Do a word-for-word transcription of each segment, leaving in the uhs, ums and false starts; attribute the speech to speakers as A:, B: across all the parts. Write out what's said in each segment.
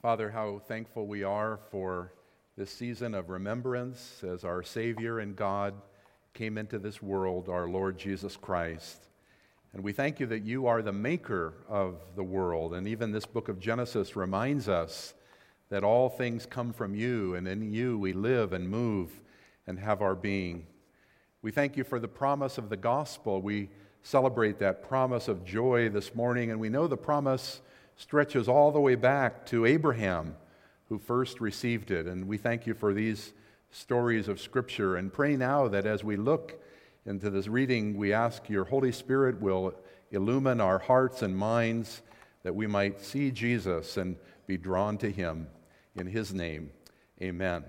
A: Father, how thankful we are for this season of remembrance as our Savior and God came into this world, our Lord Jesus Christ. And we thank you that you are the maker of the world. And even this book of Genesis reminds us that all things come from you, and in you we live and move and have our being. We thank you for the promise of the gospel. We celebrate that promise of joy this morning, and we know the promise stretches all the way back to Abraham, who first received it. And we thank you for these stories of Scripture, and pray now that as we look into this reading, we ask your Holy Spirit will illumine our hearts and minds, that we might see Jesus and be drawn to him. In his name, amen.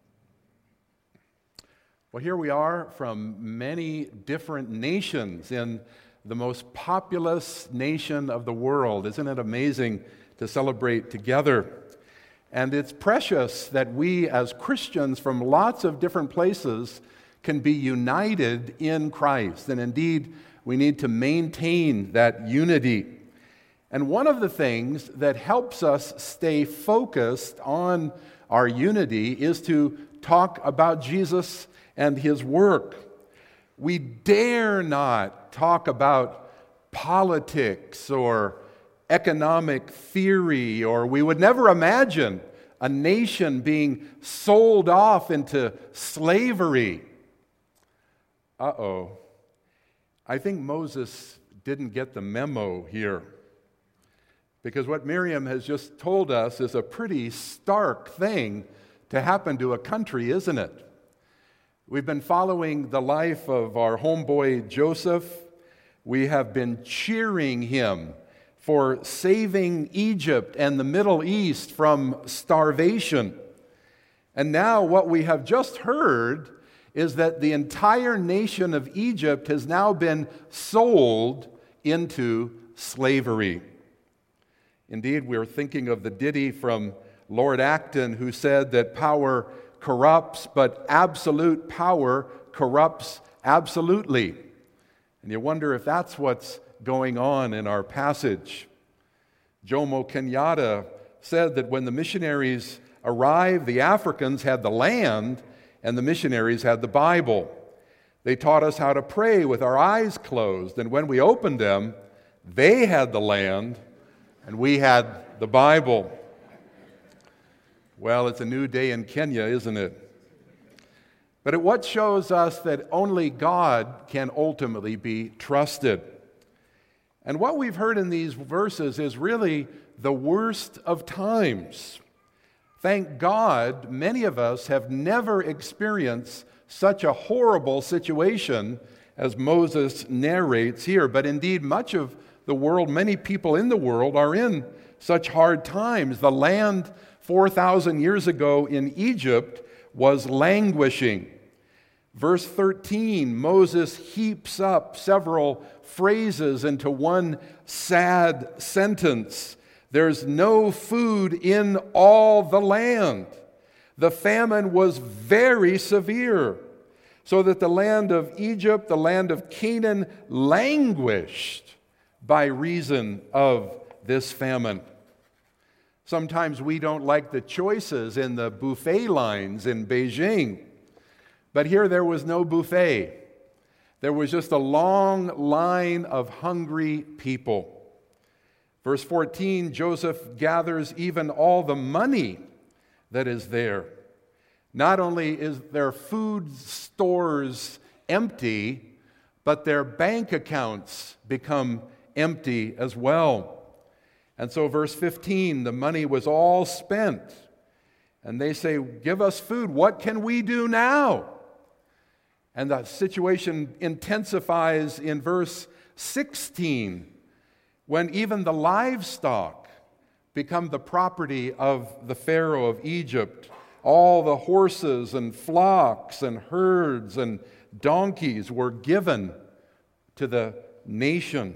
A: Well, here we are from many different nations in the most populous nation of the world. Isn't it amazing to celebrate together? And it's precious that we as Christians from lots of different places can be united in Christ. And indeed, we need to maintain that unity. And one of the things that helps us stay focused on our unity is to talk about Jesus and his work. We dare not talk about politics or economic theory, or we would never imagine a nation being sold off into slavery. Uh-oh. I think Moses didn't get the memo here, because what Miriam has just told us is a pretty stark thing to happen to a country, isn't it? We've been following the life of our homeboy Joseph. We have been cheering him for saving Egypt and the Middle East from starvation. And now what we have just heard is that the entire nation of Egypt has now been sold into slavery. Indeed, we're thinking of the ditty from Lord Acton, who said that power corrupts, but absolute power corrupts absolutely. And you wonder if that's what's going on in our passage. Jomo Kenyatta said that when the missionaries arrived, the Africans had the land and the missionaries had the Bible. They taught us how to pray with our eyes closed, and when we opened them, they had the land and we had the Bible. Well, it's a new day in Kenya, isn't it? But it what shows us that only God can ultimately be trusted. And what we've heard in these verses is really the worst of times. Thank God, many of us have never experienced such a horrible situation as Moses narrates here. But indeed, much of the world, many people in the world are in such hard times. The land four thousand years ago in Egypt was languishing. Verse thirteen, Moses heaps up several phrases into one sad sentence. There's no food in all the land. The famine was very severe, so that the land of Egypt, the land of Canaan, languished by reason of this famine. Sometimes we don't like the choices in the buffet lines in Beijing, but here there was no buffet. There was just a long line of hungry people. Verse fourteen, Joseph gathers even all the money that is there. Not only is their food stores empty, but their bank accounts become empty as well. And so verse fifteen, the money was all spent. And they say, give us food. What can we do now? And the situation intensifies in verse sixteen, when even the livestock become the property of the Pharaoh of Egypt. All the horses and flocks and herds and donkeys were given to the nation.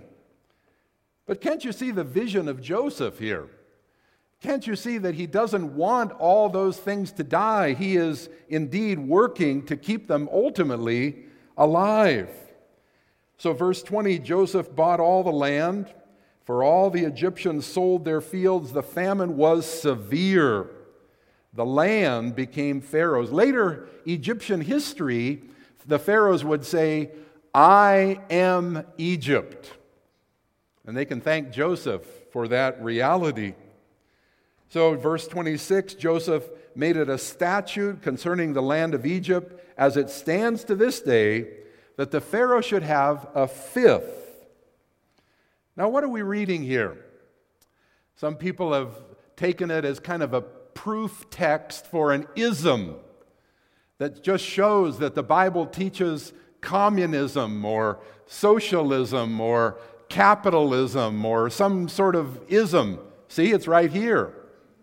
A: But can't you see the vision of Joseph here? Can't you see that he doesn't want all those things to die? He is indeed working to keep them ultimately alive. So verse twenty, Joseph bought all the land, For all the Egyptians sold their fields. The famine was severe. The land became Pharaoh's. Later Egyptian history, the pharaohs would say, I am Egypt. And they can thank Joseph for that reality. So verse twenty-six, Joseph made it a statute concerning the land of Egypt, as it stands to this day, that the Pharaoh should have a fifth. Now, what are we reading here? Some people have taken it as kind of a proof text for an ism that just shows that the Bible teaches communism or socialism or capitalism or some sort of ism. See, it's right here.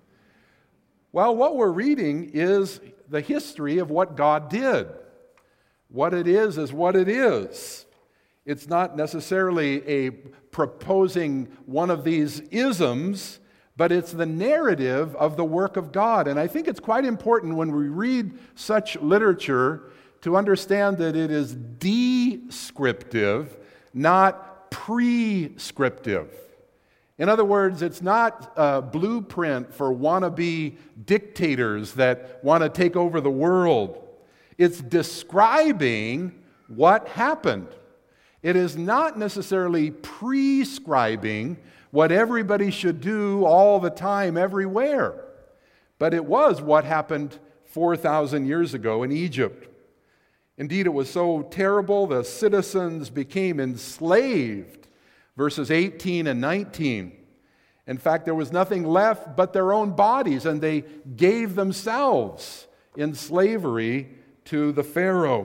A: Well, what we're reading is the history of what God did. What it is is what it is. It's not necessarily a proposing one of these isms, but it's the narrative of the work of God. And I think it's quite important when we read such literature to understand that it is descriptive, not prescriptive. In other words, it's not a blueprint for wannabe dictators that want to take over the world. It's describing what happened. It is not necessarily prescribing what everybody should do all the time, everywhere. But it was what happened four thousand years ago in Egypt. Indeed, it was so terrible, the citizens became enslaved. Verses eighteen and nineteen. In fact, there was nothing left but their own bodies, and they gave themselves in slavery to the Pharaoh.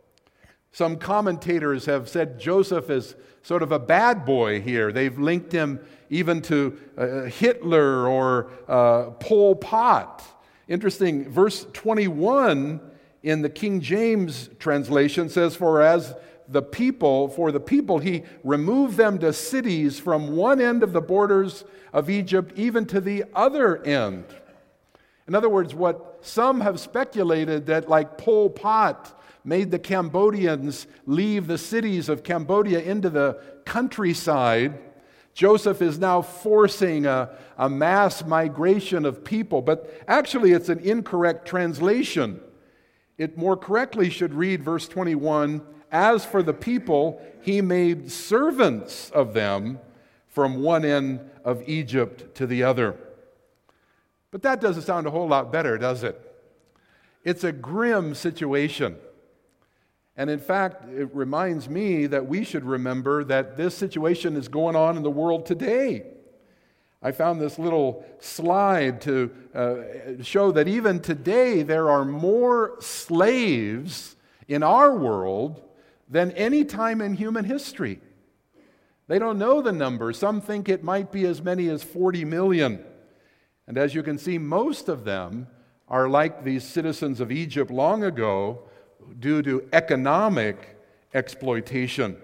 A: Some commentators have said Joseph is sort of a bad boy here. They've linked him even to uh, Hitler or uh, Pol Pot. Interesting, verse twenty-one in the King James translation says, For as the people, for the people he removed them to cities from one end of the borders of Egypt even to the other end. In other words, what some have speculated that like Pol Pot made the Cambodians leave the cities of Cambodia into the countryside, Joseph is now forcing a, a mass migration of people. But actually it's an incorrect translation. It more correctly should read verse twenty-one, As for the people, he made servants of them from one end of Egypt to the other. But that doesn't sound a whole lot better, does it? It's a grim situation. And in fact, it reminds me that we should remember that this situation is going on in the world today. I found this little slide to uh, show that even today there are more slaves in our world than any time in human history. They don't know the number. Some think it might be as many as forty million. And as you can see, most of them are like these citizens of Egypt long ago due to economic exploitation.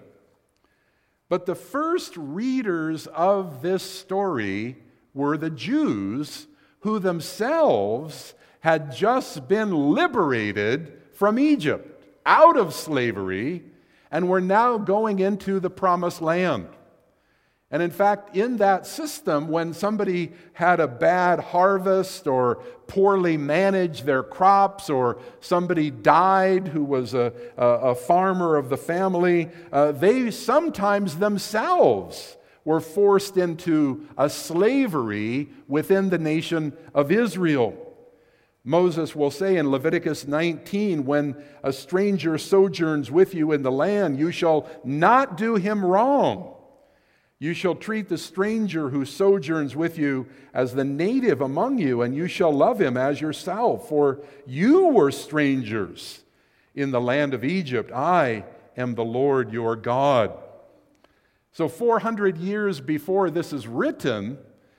A: But the first readers of this story were the Jews, who themselves had just been liberated from Egypt, out of slavery, and were now going into the promised land. And in fact, in that system, when somebody had a bad harvest or poorly managed their crops, or somebody died who was a, a, a farmer of the family, uh, they sometimes themselves were forced into a slavery within the nation of Israel. Moses will say in Leviticus nineteen, when a stranger sojourns with you in the land, you shall not do him wrong. You shall treat the stranger who sojourns with you as the native among you, and you shall love him as yourself. For you were strangers in the land of Egypt. I am the Lord your God. So four hundred years before this is written,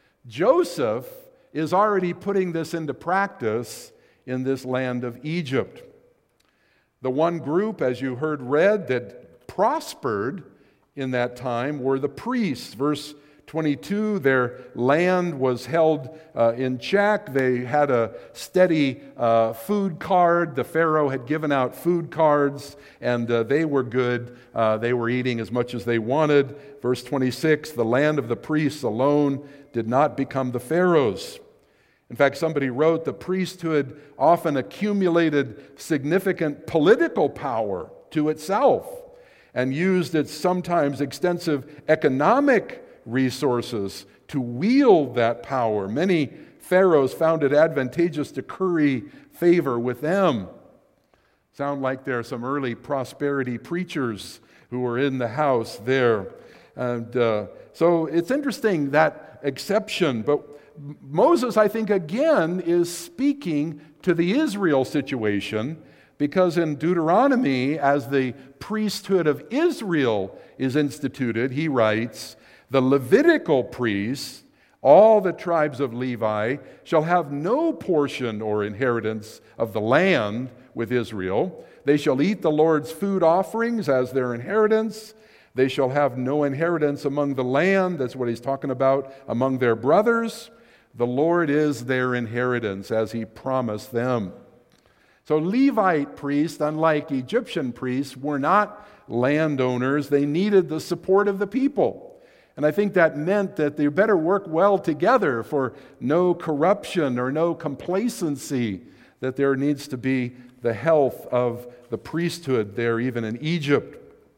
A: Joseph is already putting this into practice in this land of Egypt. The one group, as you heard read, that prospered in that time were the priests. Verse twenty-two, their land was held uh, in check. They had a steady uh, food card. The Pharaoh had given out food cards, and uh, they were good. Uh, they were eating as much as they wanted. Verse twenty-six, the land of the priests alone did not become the Pharaoh's. In fact, somebody wrote the priesthood often accumulated significant political power to itself and used its sometimes extensive economic resources to wield that power. Many pharaohs found it advantageous to curry favor with them. Sound like there are some early prosperity preachers who were in the house there. And uh, so it's interesting, that exception. But Moses, I think, again, is speaking to the Israel situation, because in Deuteronomy, as the priesthood of Israel is instituted, he writes, the Levitical priests, all the tribes of Levi, shall have no portion or inheritance of the land with Israel. They shall eat the Lord's food offerings as their inheritance. They shall have no inheritance among the land. That's what he's talking about, among their brothers. The Lord is their inheritance, as he promised them. So Levite priests, unlike Egyptian priests, were not landowners. They needed the support of the people. And I think that meant that they better work well together for no corruption or no complacency, that there needs to be the health of the priesthood there, even in Egypt.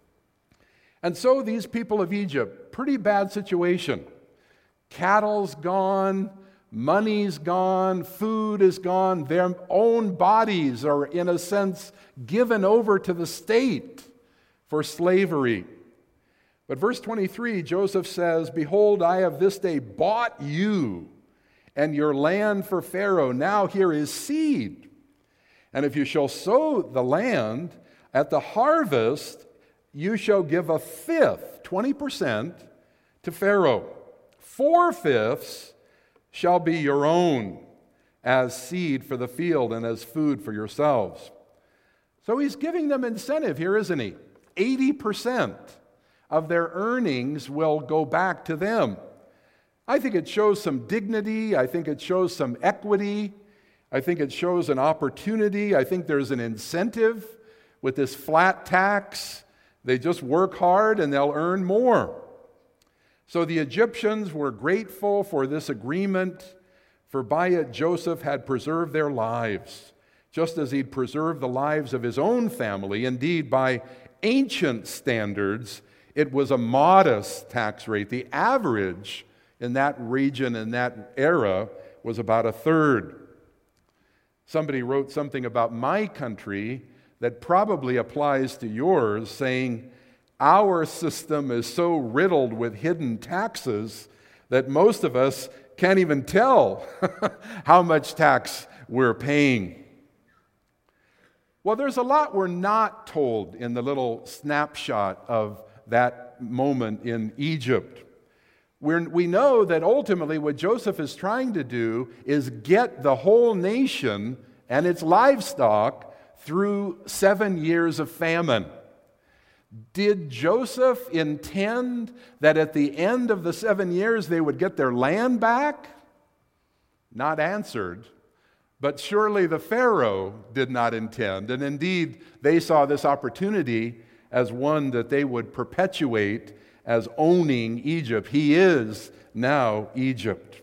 A: And so these people of Egypt, pretty bad situation. Cattle's gone, money's gone, food is gone. Their own bodies are, in a sense, given over to the state for slavery. But verse twenty-three, Joseph says, behold, I have this day bought you and your land for Pharaoh. Now here is seed. And if you shall sow the land, at the harvest you shall give a fifth, twenty percent, to Pharaoh. Four-fifths shall be your own as seed for the field and as food for yourselves. So he's giving them incentive here, isn't he? eighty percent of their earnings will go back to them. I think it shows some dignity. I think it shows some equity. I think it shows an opportunity. I think there's an incentive with this flat tax. They just work hard and they'll earn more. So the Egyptians were grateful for this agreement, for by it Joseph had preserved their lives, just as he'd preserved the lives of his own family. Indeed, by ancient standards, it was a modest tax rate. The average in that region, in that era, was about a third. Somebody wrote something about my country that probably applies to yours, saying, our system is so riddled with hidden taxes that most of us can't even tell how much tax we're paying. Well, there's a lot we're not told in the little snapshot of that moment in Egypt. We're, we know that ultimately what Joseph is trying to do is get the whole nation and its livestock through seven years of famine. Did Joseph intend that at the end of the seven years they would get their land back? Not answered. But surely the Pharaoh did not intend. And indeed, they saw this opportunity as one that they would perpetuate as owning Egypt. He is now Egypt.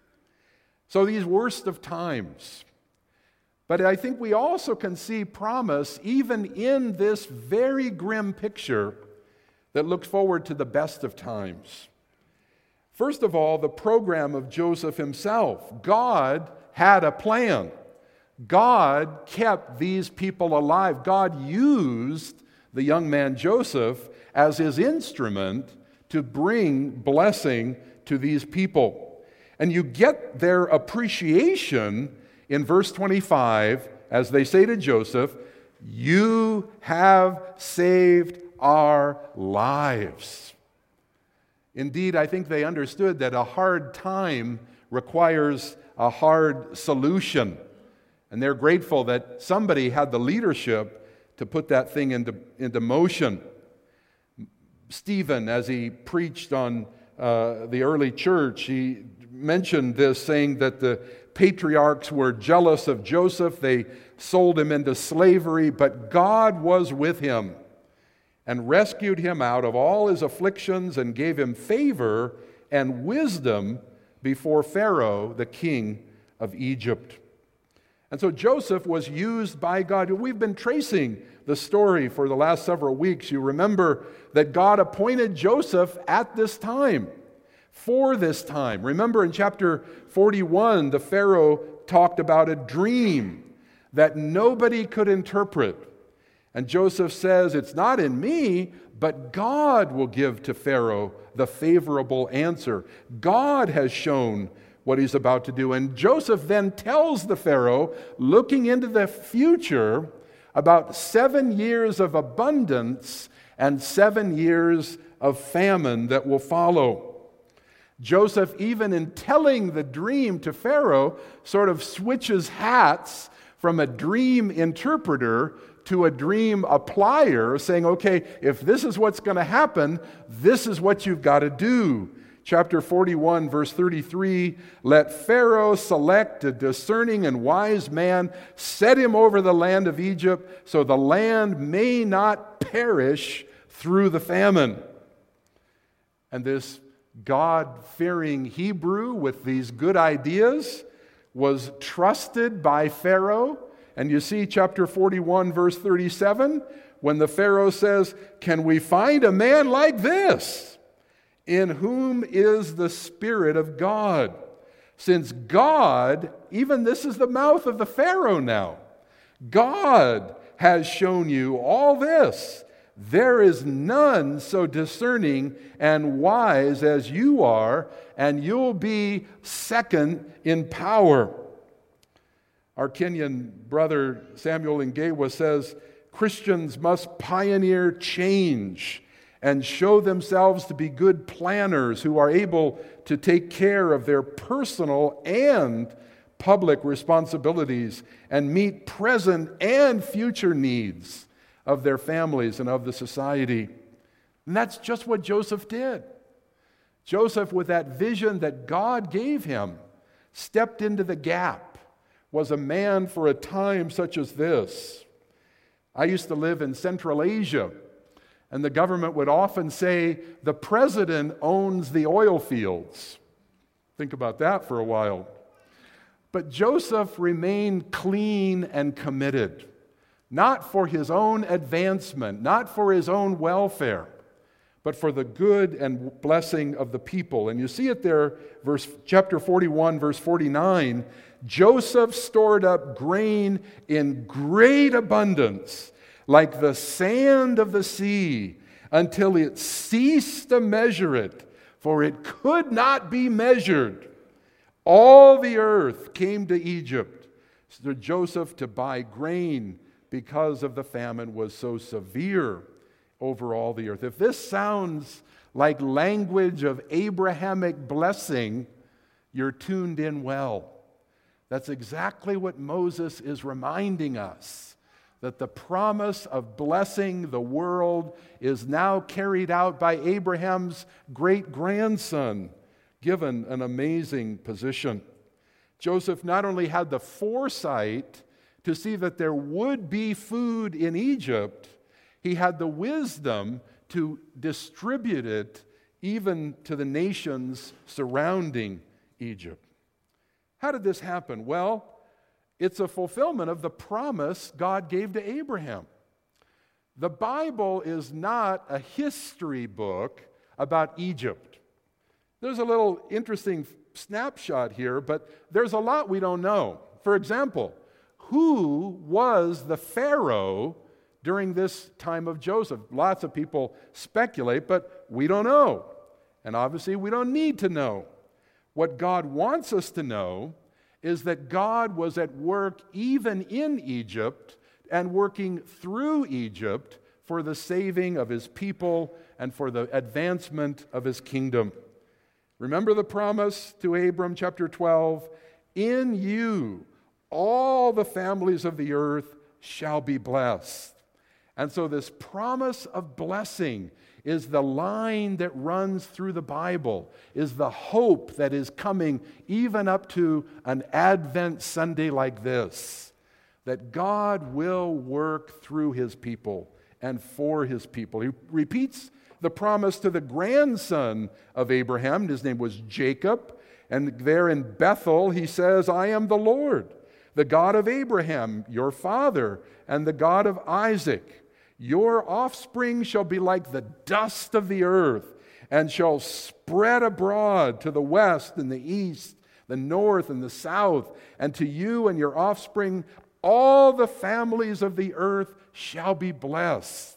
A: So these worst of times. But I think we also can see promise even in this very grim picture that looks forward to the best of times. First of all, the program of Joseph himself. God had a plan. God kept these people alive. God used the young man Joseph as his instrument to bring blessing to these people. And you get their appreciation in verse twenty-five, as they say to Joseph, you have saved our lives. Indeed, I think they understood that a hard time requires a hard solution. And they're grateful that somebody had the leadership to put that thing into, into motion. Stephen, as he preached on uh, the early church, he mentioned this, saying that the patriarchs were jealous of Joseph. They sold him into slavery, but God was with him and rescued him out of all his afflictions and gave him favor and wisdom before Pharaoh, the king of Egypt. And so Joseph was used by God. We've been tracing the story for the last several weeks. You remember that God appointed Joseph at this time, for this time. Remember in chapter forty-one, the Pharaoh talked about a dream that nobody could interpret. And Joseph says, it's not in me, but God will give to Pharaoh the favorable answer. God has shown what he's about to do. And Joseph then tells the Pharaoh, looking into the future, about seven years of abundance and seven years of famine that will follow. Joseph, even in telling the dream to Pharaoh, sort of switches hats from a dream interpreter to a dream applier, saying, okay, if this is what's going to happen, this is what you've got to do. Chapter forty-one, verse thirty-three, let Pharaoh select a discerning and wise man, set him over the land of Egypt, so the land may not perish through the famine. And this God-fearing Hebrew with these good ideas was trusted by Pharaoh. And you see chapter forty-one, verse thirty-seven, when the Pharaoh says, can we find a man like this, in whom is the Spirit of God? Since God, even this is the mouth of the Pharaoh now, God has shown you all this. There is none so discerning and wise as you are, and you'll be second in power. Our Kenyan brother Samuel Ngewa says, Christians must pioneer change and show themselves to be good planners who are able to take care of their personal and public responsibilities and meet present and future needs of their families and of the society. And that's just what Joseph did. Joseph, with that vision that God gave him, stepped into the gap, was a man for a time such as this. I used to live in Central Asia, and the government would often say, the president owns the oil fields. Think about that for a while. But Joseph remained clean and committed, not for his own advancement, not for his own welfare, but for the good and blessing of the people. And you see it there, verse chapter forty-one, verse forty-nine. Joseph stored up grain in great abundance, like the sand of the sea, until it ceased to measure it, for it could not be measured. All the earth came to Egypt, to Joseph to buy grain, because of the famine was so severe over all the earth. If this sounds like language of Abrahamic blessing, you're tuned in well. That's exactly what Moses is reminding us, that the promise of blessing the world is now carried out by Abraham's great-grandson, given an amazing position. Joseph not only had the foresight to see that there would be food in Egypt, he had the wisdom to distribute it even to the nations surrounding Egypt. How did this happen? Well, it's a fulfillment of the promise God gave to Abraham. The Bible is not a history book about Egypt. There's a little interesting snapshot here, but there's a lot we don't know. For example, who was the Pharaoh during this time of Joseph? Lots of people speculate, but we don't know. And obviously, we don't need to know. What God wants us to know is that God was at work even in Egypt and working through Egypt for the saving of his people and for the advancement of his kingdom. Remember the promise to Abram, chapter twelve, in you all the families of the earth shall be blessed. And so this promise of blessing is the line that runs through the Bible, is the hope that is coming even up to an Advent Sunday like this, that God will work through His people and for His people. He repeats the promise to the grandson of Abraham. His name was Jacob. And there in Bethel, He says, I am the Lord, the God of Abraham, your father, and the God of Isaac. Your offspring shall be like the dust of the earth, and shall spread abroad to the west and the east, the north and the south. And to you and your offspring, all the families of the earth shall be blessed.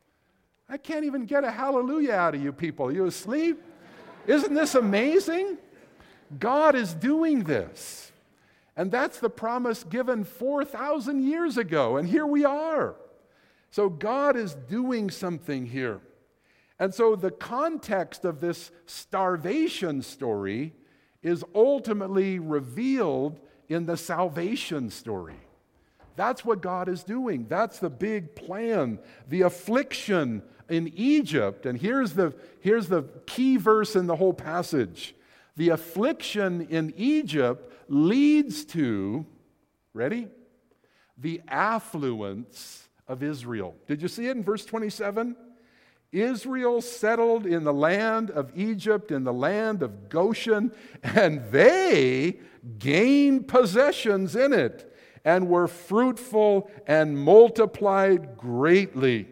A: I can't even get a hallelujah out of you people. Are you asleep? Isn't this amazing? God is doing this. And that's the promise given four thousand years ago. And here we are. So God is doing something here. And so the context of this starvation story is ultimately revealed in the salvation story. That's what God is doing. That's the big plan. The affliction in Egypt, and here's the, here's the key verse in the whole passage. The affliction in Egypt leads to, ready? The affluence of Israel. Did you see it in verse twenty-seven? Israel settled in the land of Egypt, in the land of Goshen, and they gained possessions in it and were fruitful and multiplied greatly.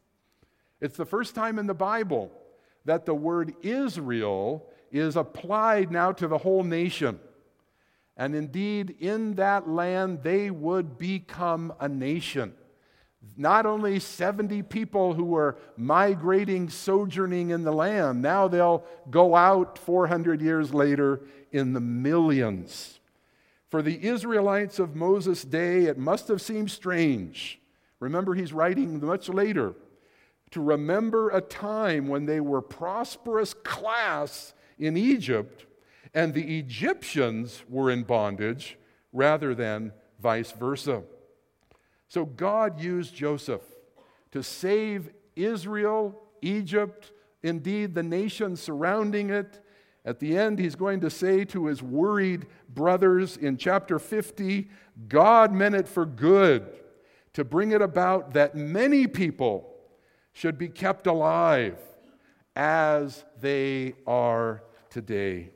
A: It's the first time in the Bible that the word Israel is applied now to the whole nation. And indeed, in that land, they would become a nation. Not only seventy people who were migrating, sojourning in the land, now they'll go out four hundred years later in the millions. For the Israelites of Moses' day, it must have seemed strange. Remember, he's writing much later, to remember a time when they were prosperous class in Egypt and the Egyptians were in bondage rather than vice versa. So God used Joseph to save Israel, Egypt, indeed the nation surrounding it. At the end, he's going to say to his worried brothers in chapter fifty, God meant it for good, to bring it about that many people should be kept alive as they are today.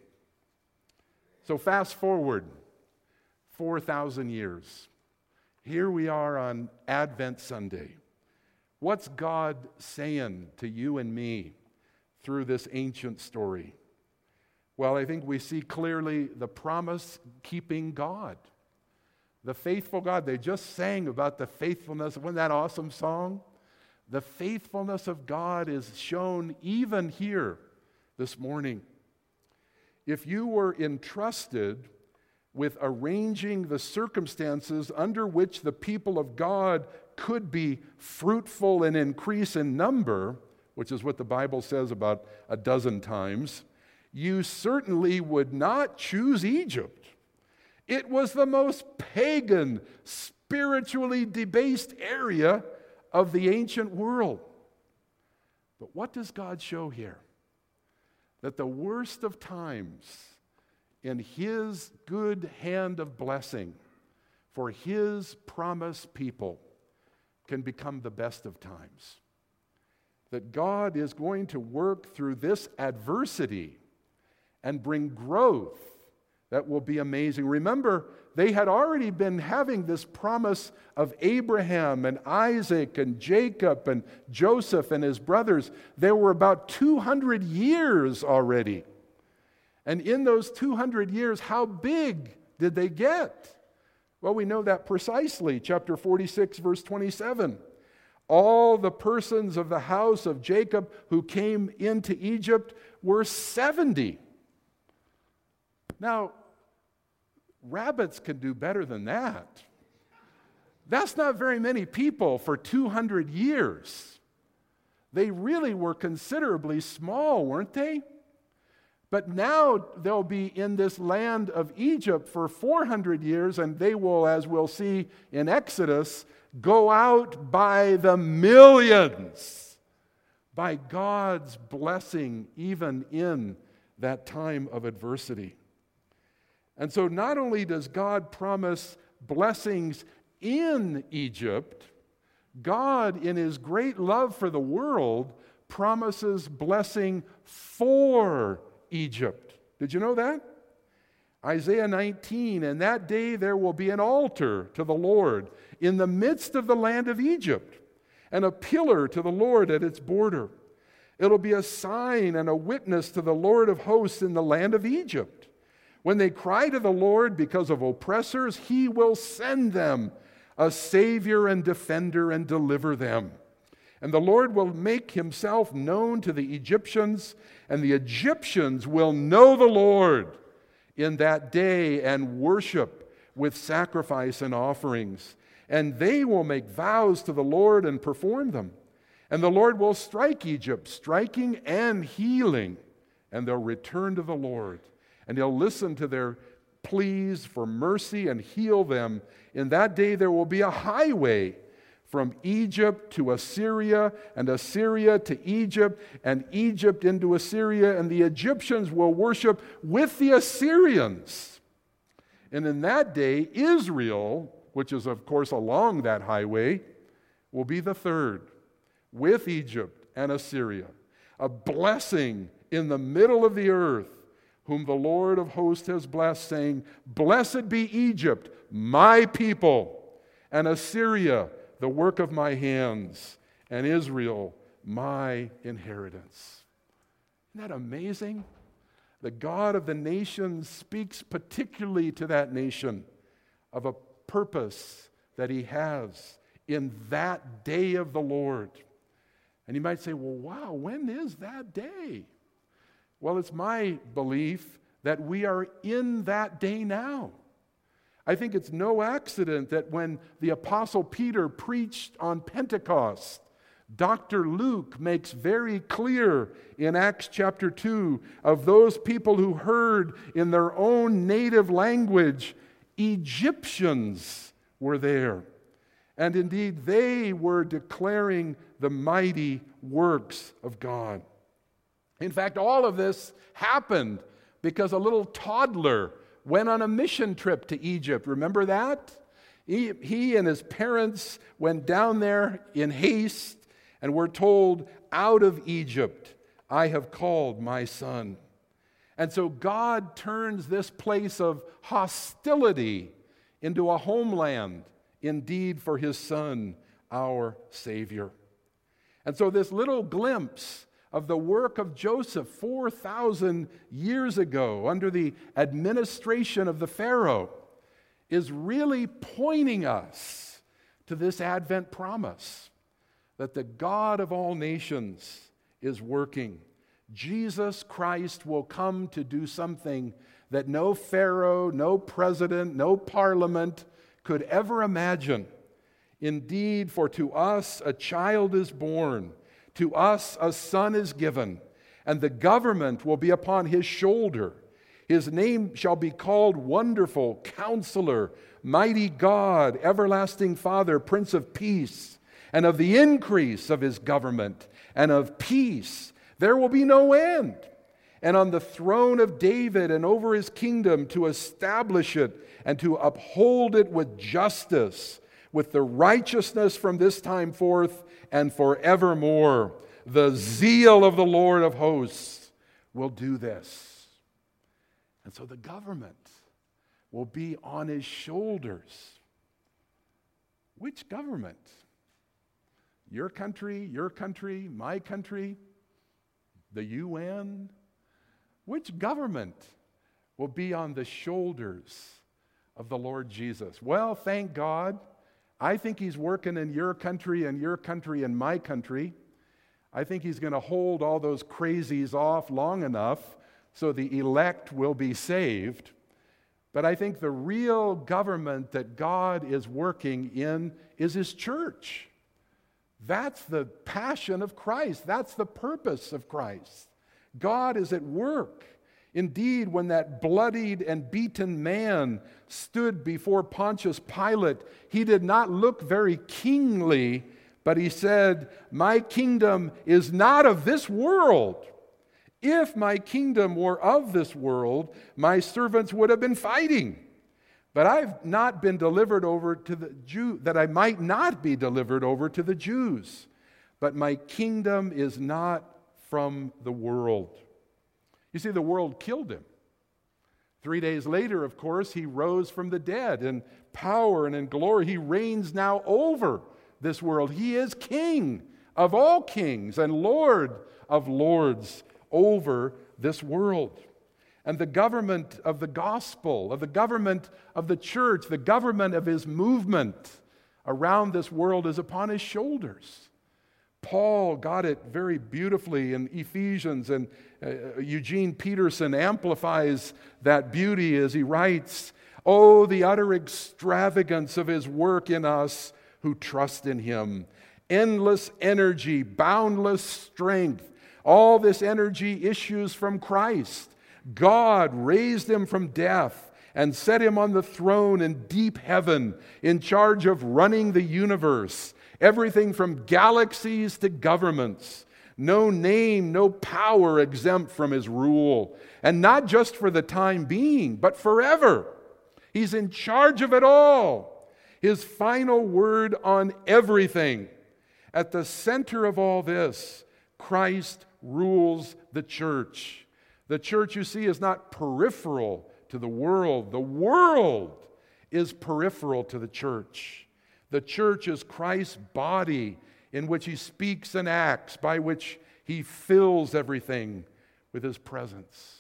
A: So fast forward four thousand years. Here we are on Advent Sunday. What's God saying to you and me through this ancient story? Well, I think we see clearly the promise-keeping God. The faithful God. They just sang about the faithfulness. Wasn't that awesome song? The faithfulness of God is shown even here this morning. If you were entrusted with arranging the circumstances under which the people of God could be fruitful and increase in number, which is what the Bible says about a dozen times, you certainly would not choose Egypt. It was the most pagan, spiritually debased area of the ancient world. But what does God show here? That the worst of times, in His good hand of blessing for His promised people, can become the best of times. That God is going to work through this adversity and bring growth that will be amazing. Remember, they had already been having this promise of Abraham and Isaac and Jacob and Joseph and his brothers. There were about two hundred years already. And in those two hundred years, how big did they get? Well, we know that precisely. Chapter forty-six, verse twenty-seven. All the persons of the house of Jacob who came into Egypt were seventy. Now, rabbits can do better than that. That's not very many people for two hundred years. They really were considerably small, weren't they? But now they'll be in this land of Egypt for four hundred years, and they will, as we'll see in Exodus, go out by the millions. by God's blessing even in that time of adversity. And so not only does God promise blessings in Egypt, God, in his great love for the world, promises blessing for Egypt. Did you know that? Isaiah nineteen, "In that day there will be an altar to the Lord in the midst of the land of Egypt, and a pillar to the Lord at its border. It'll be a sign and a witness to the Lord of hosts in the land of Egypt. When they cry to the Lord because of oppressors, he will send them a Savior and defender and deliver them. And the Lord will make himself known to the Egyptians, and the Egyptians will know the Lord in that day and worship with sacrifice and offerings. And they will make vows to the Lord and perform them. And the Lord will strike Egypt, striking and healing, and they'll return to the Lord. And he'll listen to their pleas for mercy and heal them. In that day there will be a highway from Egypt to Assyria, and Assyria to Egypt, and Egypt into Assyria, and the Egyptians will worship with the Assyrians. And in that day, Israel, which is of course along that highway, will be the third, with Egypt and Assyria, a blessing in the middle of the earth, whom the Lord of hosts has blessed, saying, Blessed be Egypt, my people, and Assyria, the work of my hands, and Israel, my inheritance. Isn't that amazing? The God of the nations speaks particularly to that nation of a purpose that he has in that day of the Lord. And you might say, well, wow, when is that day? Well, it's my belief that we are in that day now. I think it's no accident that when the Apostle Peter preached on Pentecost, Doctor Luke makes very clear in Acts chapter two of those people who heard in their own native language, Egyptians were there. And indeed, they were declaring the mighty works of God. In fact, all of this happened because a little toddler went on a mission trip to Egypt. Remember that? He, he and his parents went down there in haste and were told, out of Egypt I have called my son. And so God turns this place of hostility into a homeland, indeed, for his son, our Savior. And so this little glimpse of the work of Joseph four thousand years ago under the administration of the Pharaoh is really pointing us to this Advent promise that the God of all nations is working. Jesus Christ will come to do something that no Pharaoh, no president, no parliament could ever imagine. Indeed, for to us a child is born, to us a son is given, and the government will be upon his shoulder. His name shall be called Wonderful, Counselor, Mighty God, Everlasting Father, Prince of Peace. And of the increase of his government and of peace there will be no end. And on the throne of David and over his kingdom, to establish it and to uphold it with justice, with the righteousness from this time forth and forevermore. The zeal of the Lord of hosts will do this. And so the government will be on his shoulders. Which government? Your country, your country, my country, the U N? Which government will be on the shoulders of the Lord Jesus? Well, thank God. I think he's working in your country and your country and my country. I think he's going to hold all those crazies off long enough so the elect will be saved. But I think the real government that God is working in is his church. That's the passion of Christ. That's the purpose of Christ. God is at work. Indeed, when that bloodied and beaten man stood before Pontius Pilate, he did not look very kingly But he said, my kingdom is not of this world. If my kingdom were of this world, my servants would have been fighting. But I've not been delivered over to the Jew, that I might not be delivered over to the Jews. But my kingdom is not from the world. You see, the world killed him. Three days later, of course, he rose from the dead in power and in glory. He reigns now over this world. He is King of all kings and Lord of lords over this world. And the government of the gospel, of the government of the church, the government of his movement around this world is upon his shoulders. Paul got it very beautifully in Ephesians, and uh, Eugene Peterson amplifies that beauty as he writes, "Oh, the utter extravagance of his work in us who trust in him. Endless energy, boundless strength. All this energy issues from Christ. God raised him from death and set him on the throne in deep heaven, in charge of running the universe. Everything from galaxies to governments. No name, no power exempt from his rule. And not just for the time being, but forever. He's in charge of it all. His final word on everything. At the center of all this, Christ rules the church. The church, you see, is not peripheral to the world. The world is peripheral to the church. The church is Christ's body in which he speaks and acts, by which he fills everything with his presence.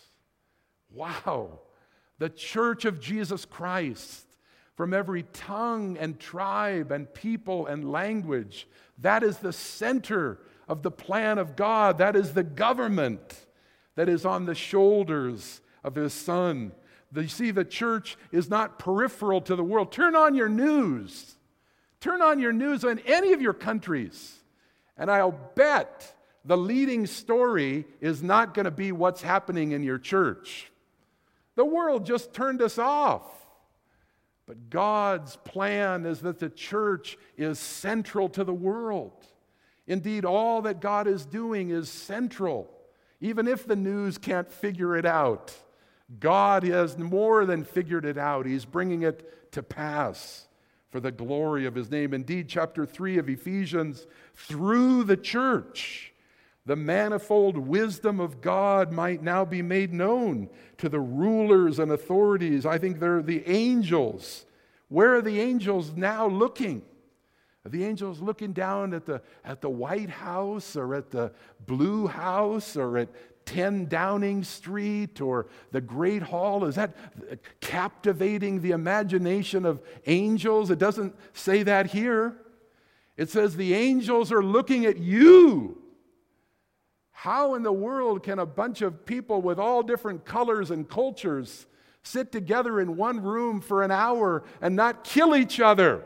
A: Wow! The church of Jesus Christ, from every tongue and tribe and people and language, that is the center of the plan of God. That is the government that is on the shoulders of his Son. You see, the church is not peripheral to the world. Turn on your news. Turn on your news in any of your countries, and I'll bet the leading story is not going to be what's happening in your church. The world just turned us off. But God's plan is that the church is central to the world. Indeed, all that God is doing is central. Even if the news can't figure it out, God has more than figured it out. He's bringing it to pass for the glory of his name. Indeed, chapter three of Ephesians, through the church, the manifold wisdom of God might now be made known to the rulers and authorities. I think they're the angels. Where are the angels now looking? Are the angels looking down at the, at the White House or at the Blue House or at ten Downing Street or the Great Hall? Is that captivating the imagination of angels? It doesn't say that here. It says the angels are looking at you. How in the world can a bunch of people with all different colors and cultures sit together in one room for an hour and not kill each other?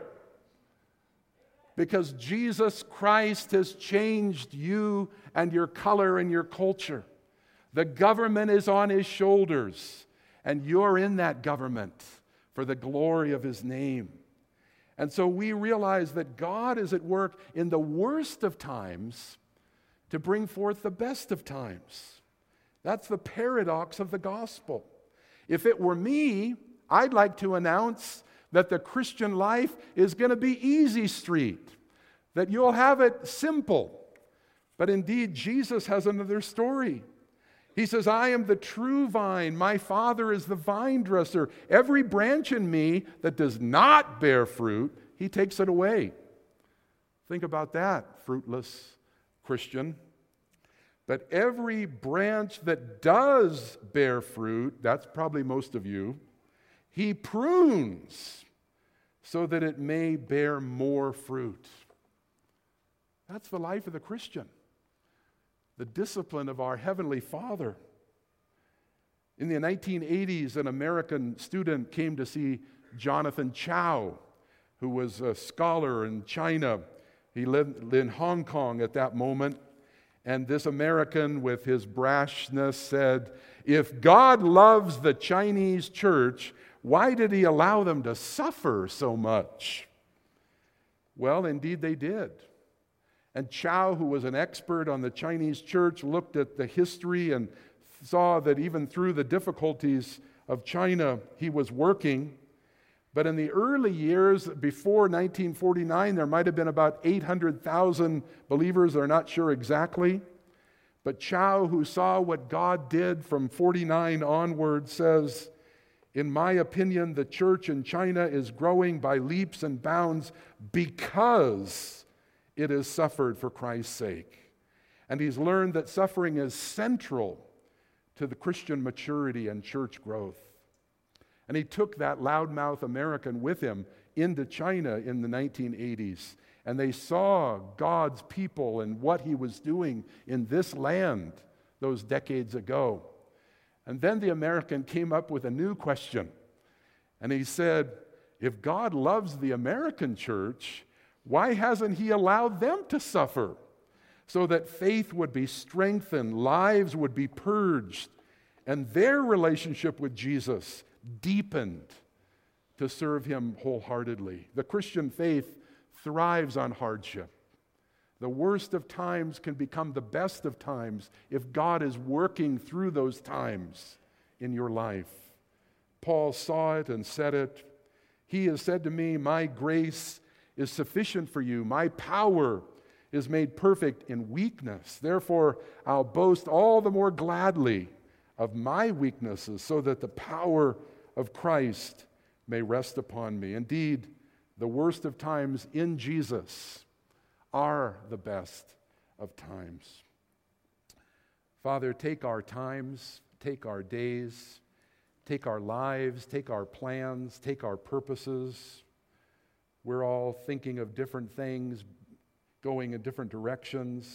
A: Because Jesus Christ has changed you and your color and your culture. The government is on his shoulders, and you're in that government for the glory of his name. And so we realize that God is at work in the worst of times to bring forth the best of times. That's the paradox of the gospel. If it were me, I'd like to announce that the Christian life is going to be easy street, that you'll have it simple. But indeed, Jesus has another story. He says, I am the true vine. My Father is the vine dresser. Every branch in me that does not bear fruit, he takes it away. Think about that, fruitless Christian. But every branch that does bear fruit, that's probably most of you, he prunes so that it may bear more fruit. That's the life of the Christian. The discipline of our Heavenly Father. In the nineteen eighties, an American student came to see Jonathan Chow, who was a scholar in China. He lived in Hong Kong at that moment. And this American, with his brashness, said, if God loves the Chinese church, why did he allow them to suffer so much? Well, indeed they did. And Chow, who was an expert on the Chinese church, looked at the history and saw that even through the difficulties of China, he was working. But in the early years, before nineteen forty-nine, there might have been about eight hundred thousand believers. They're not sure exactly. But Chow, who saw what God did from forty-nine onward, says, in my opinion, the church in China is growing by leaps and bounds because it has suffered for Christ's sake. And he's learned that suffering is central to the Christian maturity and church growth. And he took that loudmouth American with him into China in the nineteen eighties. And they saw God's people and what he was doing in this land those decades ago. And then the American came up with a new question. And he said, if God loves the American church, why hasn't he allowed them to suffer so that faith would be strengthened, lives would be purged, and their relationship with Jesus deepened to serve him wholeheartedly? The Christian faith thrives on hardship. The worst of times can become the best of times if God is working through those times in your life. Paul saw it and said it. He has said to me, my grace is sufficient for you. My power is made perfect in weakness. Therefore, I'll boast all the more gladly of my weaknesses so that the power of Christ may rest upon me. Indeed, the worst of times in Jesus are the best of times. Father, take our times, take our days, take our lives, take our plans, take our purposes. We're all thinking of different things, going in different directions.